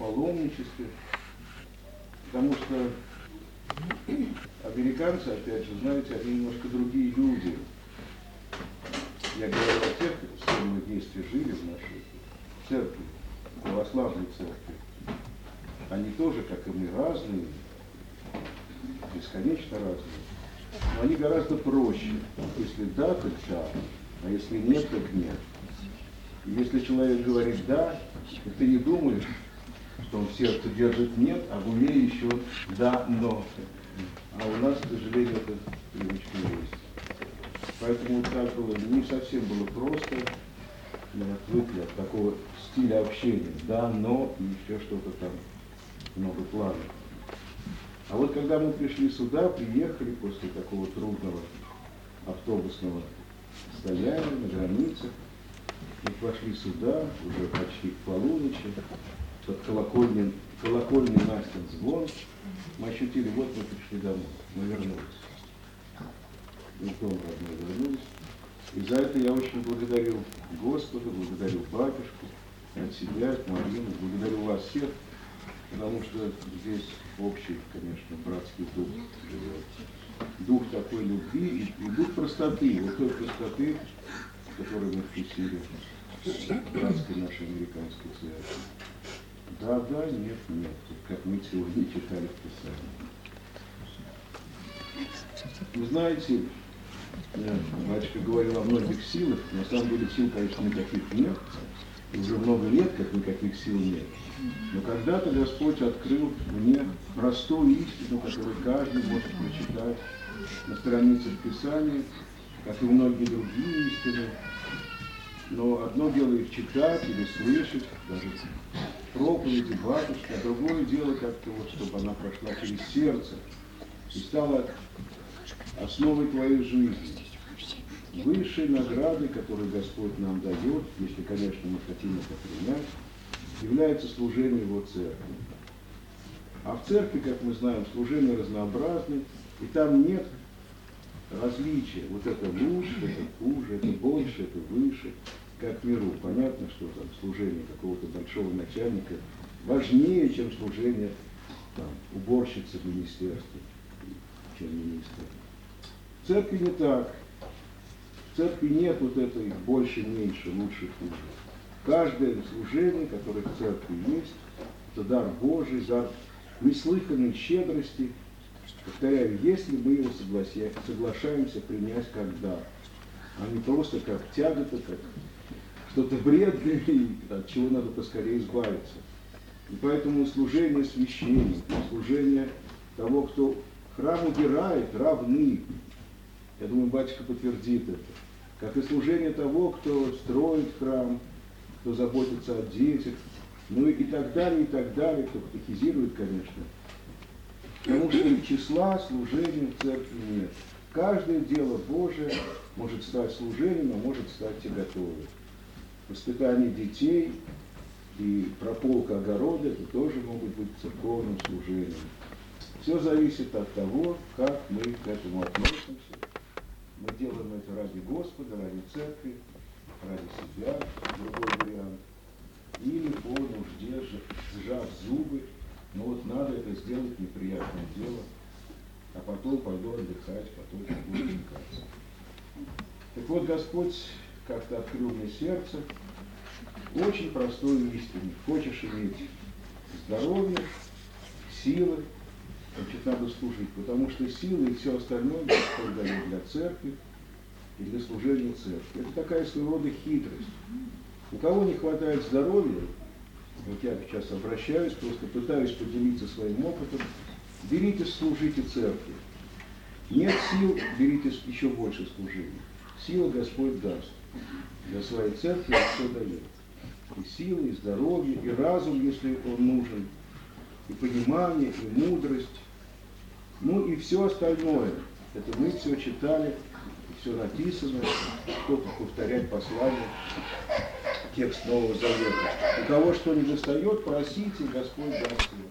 паломничестве, потому что американцы, опять же, знаете, они немножко другие люди. Я говорю о тех, с кем мы вместе жили в нашей церкви, православной церкви. Они тоже, как и мы, разные, бесконечно разные. Но они гораздо проще. Если да, то да, а если нет, то нет. И если человек говорит да, то ты не думаешь, что он в сердце держит нет, а в уме еще да, но. А у нас, к сожалению, эта привычка есть. Поэтому вот так было, не совсем было просто, мы отвыкли от такого стиля общения. Да, но и еще что-то там, много планов. А вот когда мы пришли сюда, приехали после такого трудного автобусного стояния на границе, мы пошли сюда, уже почти к полуночи, под колокольный Настин звон, мы ощутили, вот мы пришли домой, мы вернулись. Мы в дом родной вернулись. И за это я очень благодарю Господа, благодарю батюшку, от себя, от Марины, благодарю вас всех, потому что здесь общий, конечно, братский дух живет. Дух такой любви и дух простоты, вот той простоты, которую мы вкусили в братской нашей американской церкви. Да, да, нет, нет, как мы сегодня читали в Писании. Вы знаете, батюшка говорил о многих силах, на самом деле сил, конечно, никаких нет, уже много лет, как никаких сил нет. Но когда-то Господь открыл мне простую истину, которую каждый может прочитать на страницах Писания, как и многие другие истины. Но одно дело их читать или слышать, даже проповеди батюшки, а другое дело как-то вот, чтобы она прошла через сердце и стала основой твоей жизни. Высшей наградой, которую Господь нам дает, если, конечно, мы хотим это принять, является служение Его церкви. А в церкви, как мы знаем, служение разнообразное, и там нет различия. Вот это лучше, это хуже, это больше, это выше. Как в миру. Понятно, что там служение какого-то большого начальника важнее, чем служение там, уборщицы в министерстве, чем министр. В церкви не так. В церкви нет вот этой больше, меньше, лучше, хуже. Каждое служение, которое в церкви есть, это дар Божий, дар неслыханной щедрости. Повторяю, если мы его соглашаемся принять как дар, а не просто как тягота, как что-то вредное, от чего надо поскорее избавиться. И поэтому служение священника, служение того, кто храм убирает, равны. Я думаю, батюшка подтвердит это. Как и служение того, кто строит храм, кто заботится о детях, ну и так далее, кто катехизирует, конечно. Потому что числа служения в церкви нет. Каждое дело Божие может стать служением, а может стать тяготой. Воспитание детей и прополка огорода, это тоже могут быть церковным служением. Все зависит от того, как мы к этому относимся. Мы делаем это ради Господа, ради церкви, ради себя, другой вариант. Или по нужде, сжав зубы, но вот надо это сделать, неприятное дело, а потом пойду отдыхать, потом буду отдыхать. Так вот, Господь как-то открыл мне сердце очень простую истину. Хочешь иметь здоровье, силы, значит, надо служить, потому что силы и все остальное Господь дает для церкви и для служения церкви. Это такая своего рода хитрость. У кого не хватает здоровья, вот я сейчас обращаюсь, просто пытаюсь поделиться своим опытом, берите, служите церкви. Нет сил, берите еще больше служения. Сила Господь даст. Для своей церкви Он все дает. И силы, и здоровье, и разум, если он нужен, и понимание, и мудрость, ну и все остальное. Это мы все читали, и все написано, только повторять послание, текст Нового Завета. У кого что не достает, просите, Господь даст его.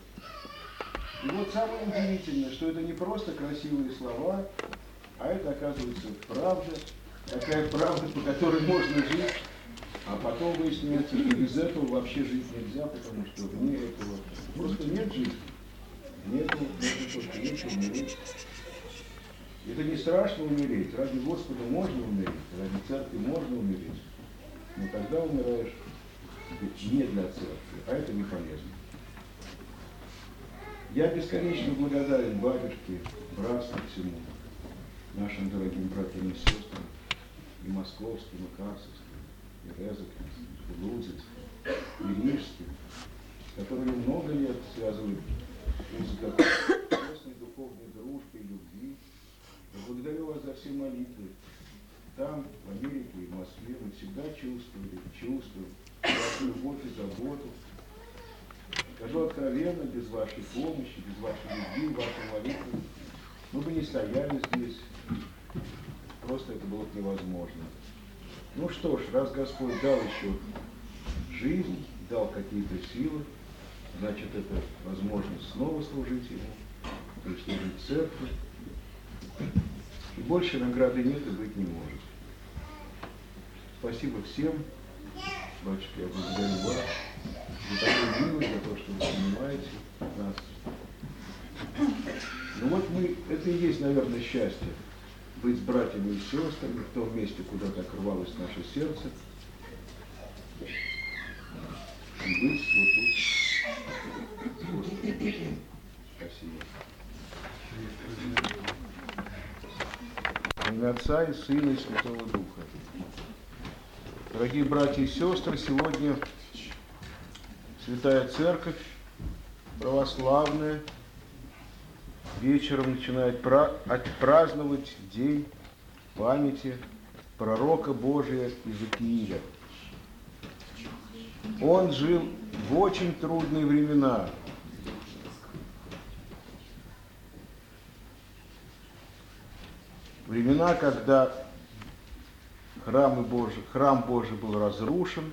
И вот самое удивительное, что это не просто красивые слова, а это, оказывается, правда, такая правда, по которой можно жить, а потом выясняется, что без этого вообще жить нельзя, потому что вне этого Просто нет жизни. Нету только есть умереть. Это не страшно умереть. Ради Господа можно умереть, ради церкви можно умереть. Но тогда умираешь не для церкви, а это не полезно. Я бесконечно благодарен батюшке, братству всему, нашим дорогим братьям и сестрам, и московским, и карцевским, и резоким, и лудзицким, и рижским, с которыми много лет связывают узы тесной духовной дружбы и любви. Я благодарю вас за все молитвы. Там, в Америке и в Москве, мы всегда чувствуем вашу любовь и заботу. Скажу откровенно, без вашей помощи, без вашей любви, вашей молитвы, мы бы не стояли здесь. Просто это было бы невозможно. Ну что ж, раз Господь дал еще жизнь, дал какие-то силы, значит, это возможность снова служить Ему, и служить церкви. И больше награды нет и быть не может. Спасибо всем. Батюшка, я благодарю вас за такую милость, за то, что вы понимаете нас. Ну вот это и есть, наверное, счастье. Быть с братьями и сестрами в том месте, куда так рвалось наше сердце. И быть вот тут. Господи. Спасибо. В имя Отца и Сына и Святого Духа. Дорогие братья и сестры, сегодня Святая Церковь православная вечером начинает праздновать день памяти пророка Божия Иезекииля. Он жил в очень трудные времена. Времена, когда храм Божий был разрушен,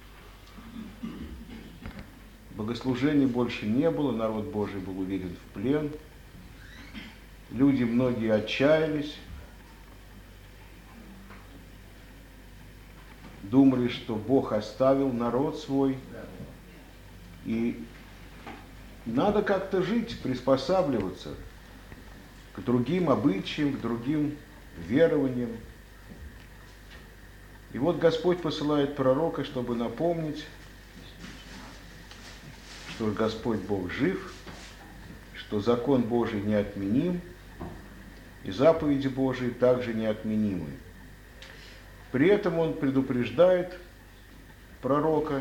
богослужений больше не было, народ Божий был уведен в плен, люди многие отчаялись, думали, что Бог оставил народ свой, и надо как-то жить, приспосабливаться к другим обычаям, к другим верованиям. И вот Господь посылает пророка, чтобы напомнить, что Господь Бог жив, что закон Божий неотменим, и заповеди Божии также неотменимы. При этом он предупреждает пророка,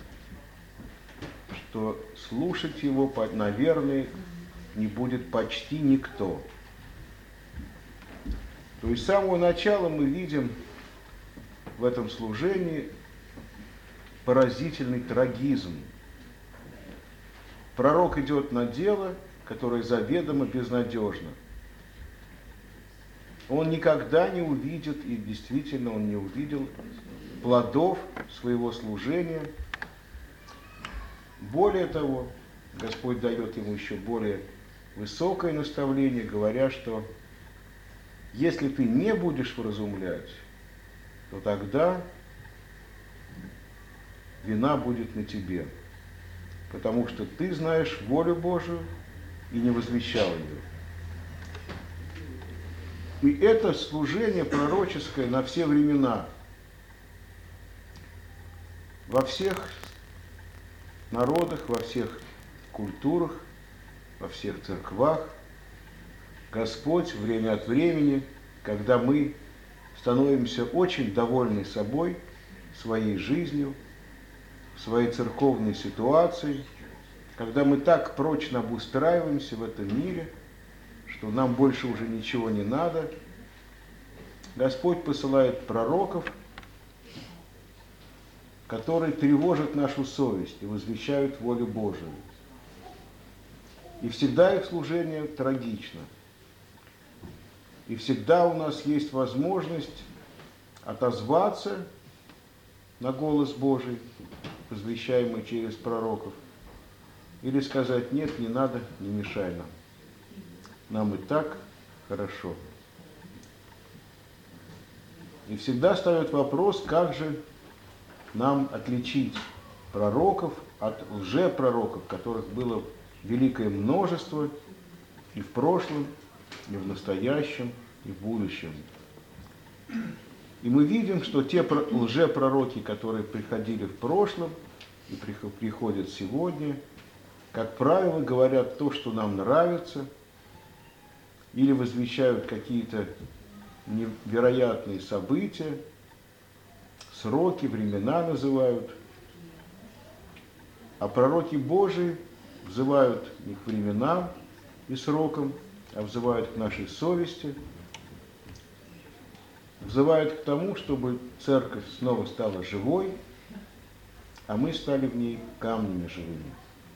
что слушать его, наверное, не будет почти никто. То есть с самого начала мы видим в этом служении поразительный трагизм. Пророк идет на дело, которое заведомо безнадежно. Он никогда не увидит, и действительно он не увидел плодов своего служения. Более того, Господь дает ему еще более высокое наставление, говоря, что если ты не будешь вразумлять, то тогда вина будет на тебе, потому что ты знаешь волю Божию и не возвещал ее. И это служение пророческое на все времена, во всех народах, во всех культурах, во всех церквах. Господь время от времени, когда мы становимся очень довольны собой, своей жизнью, своей церковной ситуацией, когда мы так прочно обустраиваемся в этом мире, что нам больше уже ничего не надо, Господь посылает пророков, которые тревожат нашу совесть и возвещают волю Божию. И всегда их служение трагично. И всегда у нас есть возможность отозваться на голос Божий, возвещаемый через пророков, или сказать: нет, не надо, не мешай нам. Нам и так хорошо. И всегда ставят вопрос, как же нам отличить пророков от лжепророков, которых было великое множество и в прошлом, и в настоящем, и в будущем. И мы видим, что те лжепророки, которые приходили в прошлом и приходят сегодня, как правило, говорят то, что нам нравится, или возвещают какие-то невероятные события, сроки, времена называют. А пророки Божии взывают не к временам и срокам, а взывают к нашей совести, взывают к тому, чтобы церковь снова стала живой, а мы стали в ней камнями живыми.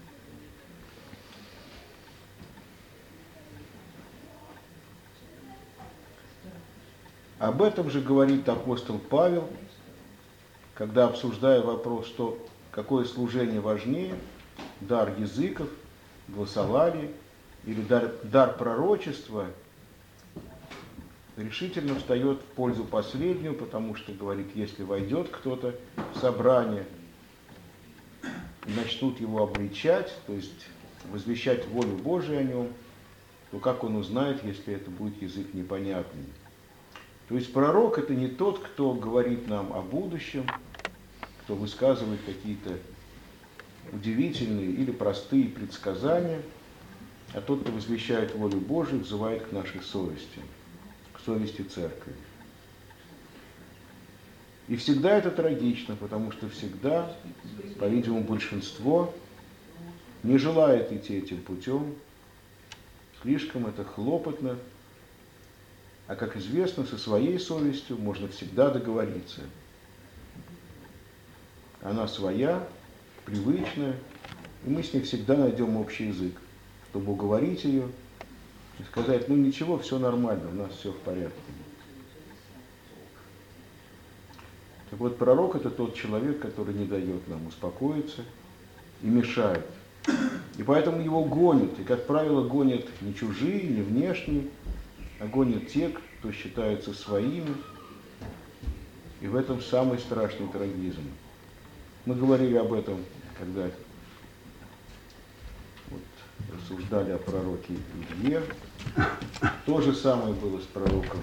Об этом же говорит апостол Павел, когда, обсуждая вопрос, что какое служение важнее, дар языков, гласолалие или дар пророчества, решительно встает в пользу последнего, потому что, говорит, если войдет кто-то в собрание, начнут его обличать, то есть возвещать волю Божию о нем, то как он узнает, если это будет язык непонятный? То есть пророк — это не тот, кто говорит нам о будущем, кто высказывает какие-то удивительные или простые предсказания, а тот, кто возвещает волю Божию, взывает к нашей совести, к совести церкви. И всегда это трагично, потому что всегда, по-видимому, большинство не желает идти этим путем, слишком это хлопотно, а, как известно, со своей совестью можно всегда договориться. Она своя, привычная, и мы с ней всегда найдем общий язык, чтобы уговорить ее и сказать, ну ничего, все нормально, у нас все в порядке. Так вот, пророк — это тот человек, который не дает нам успокоиться и мешает. И поэтому его гонят, и, как правило, гонят не чужие, не внешние, а гонят те, кто считаются своими, и в этом самый страшный трагизм. Мы говорили об этом, когда рассуждали о пророке Илье. То же самое было с пророком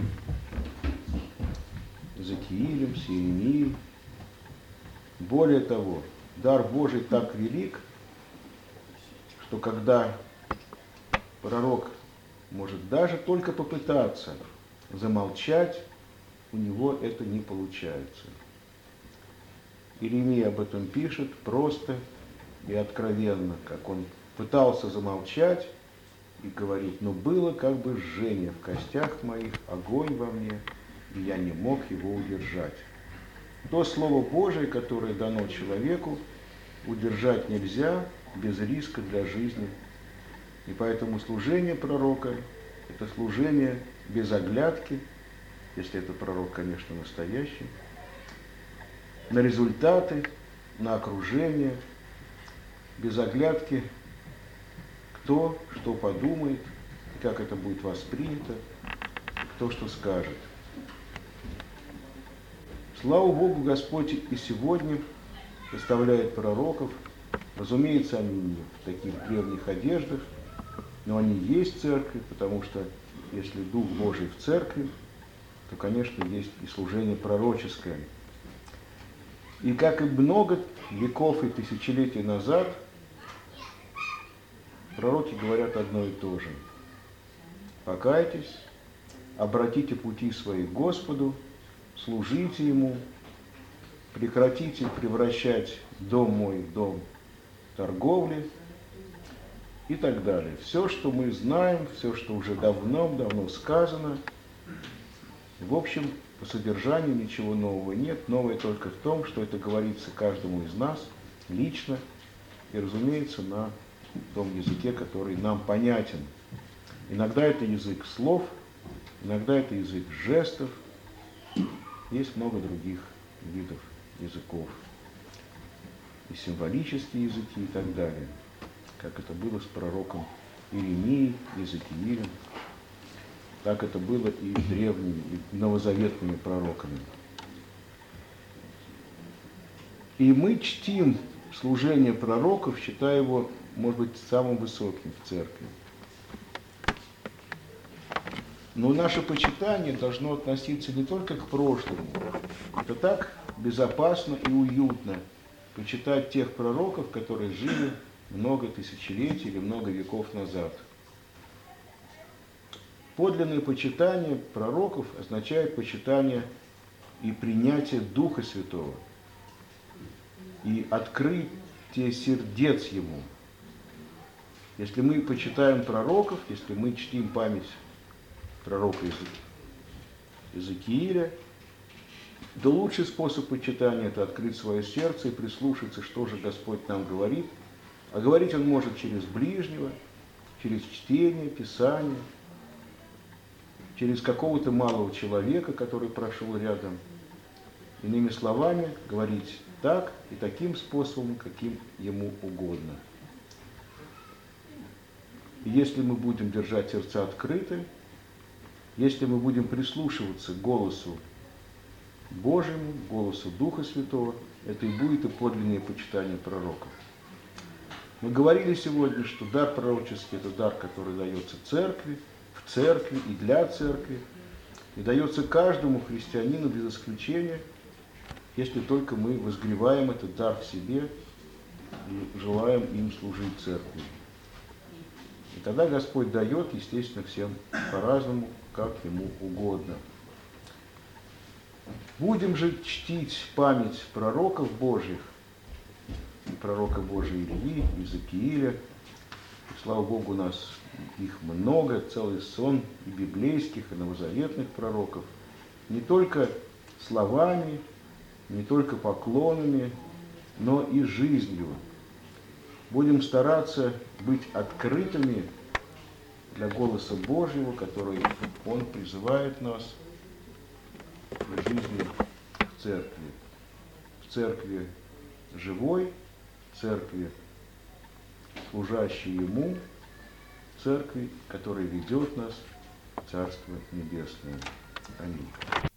Иезекиилем, с Иеремией. Более того, дар Божий так велик, что когда пророк может даже только попытаться замолчать, у него это не получается. Иеремия об этом пишет просто и откровенно, как он пытался замолчать и говорит, но было как бы жжение в костях моих, огонь во мне, и я не мог его удержать. То Слово Божие, которое дано человеку, удержать нельзя без риска для жизни. И поэтому служение пророка – это служение без оглядки, если это пророк, конечно, настоящий, на результаты, на окружение, без оглядки, кто что подумает, как это будет воспринято, кто что скажет. Слава Богу, Господь и сегодня представляет пророков. Разумеется, они не в таких древних одеждах, но они есть в церкви, потому что если Дух Божий в церкви, то, конечно, есть и служение пророческое. И как и много веков и тысячелетий назад, пророки говорят одно и то же. Покайтесь, обратите пути свои к Господу, служите Ему, прекратите превращать дом мой в дом торговли и так далее. Все, что мы знаем, все, что уже давно сказано, в общем, по содержанию ничего нового нет. Новое только в том, что это говорится каждому из нас лично и, разумеется, на том языке, который нам понятен. Иногда это язык слов, иногда это язык жестов. Есть много других видов языков. И символические языки и так далее. Как это было с пророком Иеремией, Иезекиилем. Так это было и с древними, и новозаветными пророками. И мы чтим служение пророков, считаю его, может быть, самым высоким в церкви. Но наше почитание должно относиться не только к прошлому. Это так безопасно и уютно почитать тех пророков, которые жили много тысячелетий или много веков назад. Подлинное почитание пророков означает почитание и принятие Духа Святого, и открытие сердец Ему. Если мы почитаем пророков, если мы чтим память пророка Иезекииля, то лучший способ почитания – это открыть свое сердце и прислушаться, что же Господь нам говорит. А говорить Он может через ближнего, через чтение, Писание, через какого-то малого человека, который прошел рядом. Иными словами, говорить так и таким способом, каким Ему угодно. И если мы будем держать сердца открыты, если мы будем прислушиваться к голосу Божьему, к голосу Духа Святого, это и будет и подлинное почитание пророков. Мы говорили сегодня, что дар пророческий – это дар, который дается церкви, в церкви и для церкви, и дается каждому христианину без исключения, если только мы возгреваем этот дар в себе и желаем им служить церкви. И тогда Господь дает, естественно, всем по-разному, как Ему угодно. Будем же чтить память пророков Божьих, пророка Божия Илии, Иезекииля. Слава Богу, у нас их много, целый сон и библейских, и новозаветных пророков. Не только словами, не только поклонами, но и жизнью. Будем стараться быть открытыми для голоса Божьего, который Он призывает нас к жизни в церкви. В церкви живой, в церкви служащей Ему, в церкви, которая ведет нас в Царство Небесное. Аминь.